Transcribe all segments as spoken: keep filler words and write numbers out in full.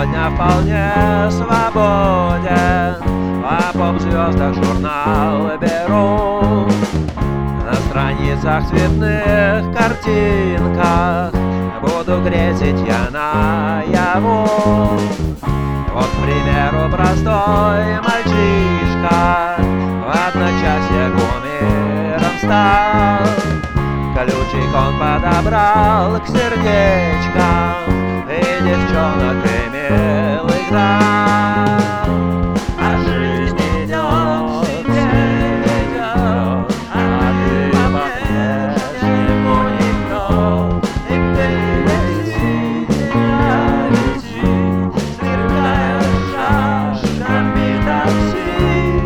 сегодня вполне свободен. По поп-звездах журнал беру, на страницах цветных картинках буду грезить я наяву. Вот, к примеру, простой мальчишка в одночасье кумиром стал. Ключик он подобрал к сердечкам и девчонок и милых дам. А жизнь идет себе, идет, а ты по-прежнему никто. И ты лети, тебя лети, сверкая шашками такси.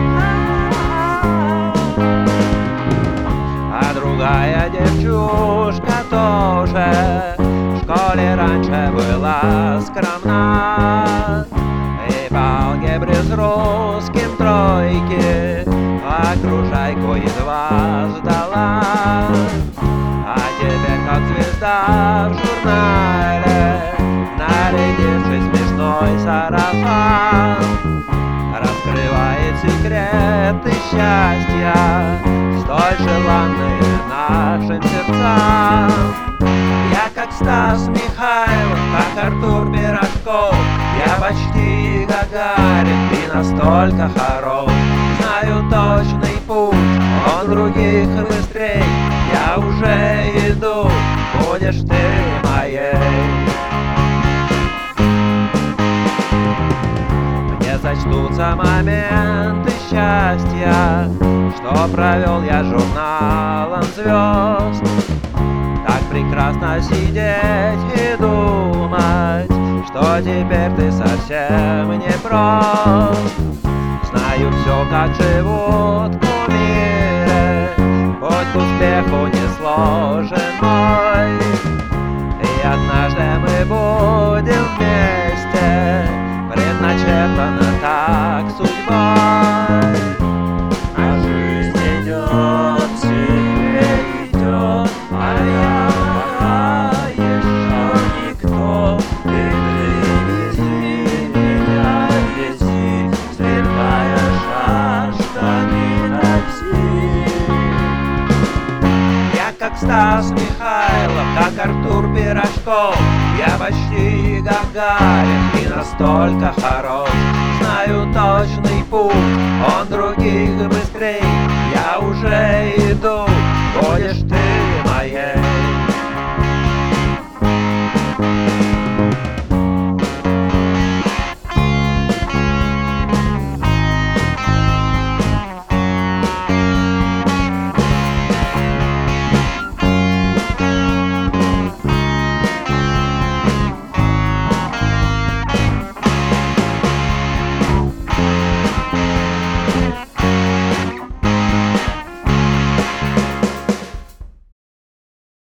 А другая девчушка тоже в школе раньше была скромна, и по алгебре с русским тройки окружайку едва сдала. А теперь как звезда в журнале, нарядившись в смешной сарафан, раскрывает секреты счастья, столь желанные нашим сердцам. Я как Стас Михайлов, как Артур Пирожков, я почти Гагарин, ты настолько хорош. Знаю точный путь, он других быстрей, я уже иду, будешь ты моей. Мне зачтутся моменты счастья, что провел я журналом звезд. Так прекрасно сидеть и думать, что теперь ты совсем не прост. Знаю все, как живут кумиры, путь к успеху не сложен мой. И однажды мы будем вместе, предначертано так судьбой. А жизнь идет, себе идет, а я пока еще никто. И ты вези меня, вези, сверкая шашками такси. Я как Стас Михайлов, как Артур Пирожков, я почти Гагарин, и настолько хорош. Знаю точный путь, он других быстрей, я уже иду,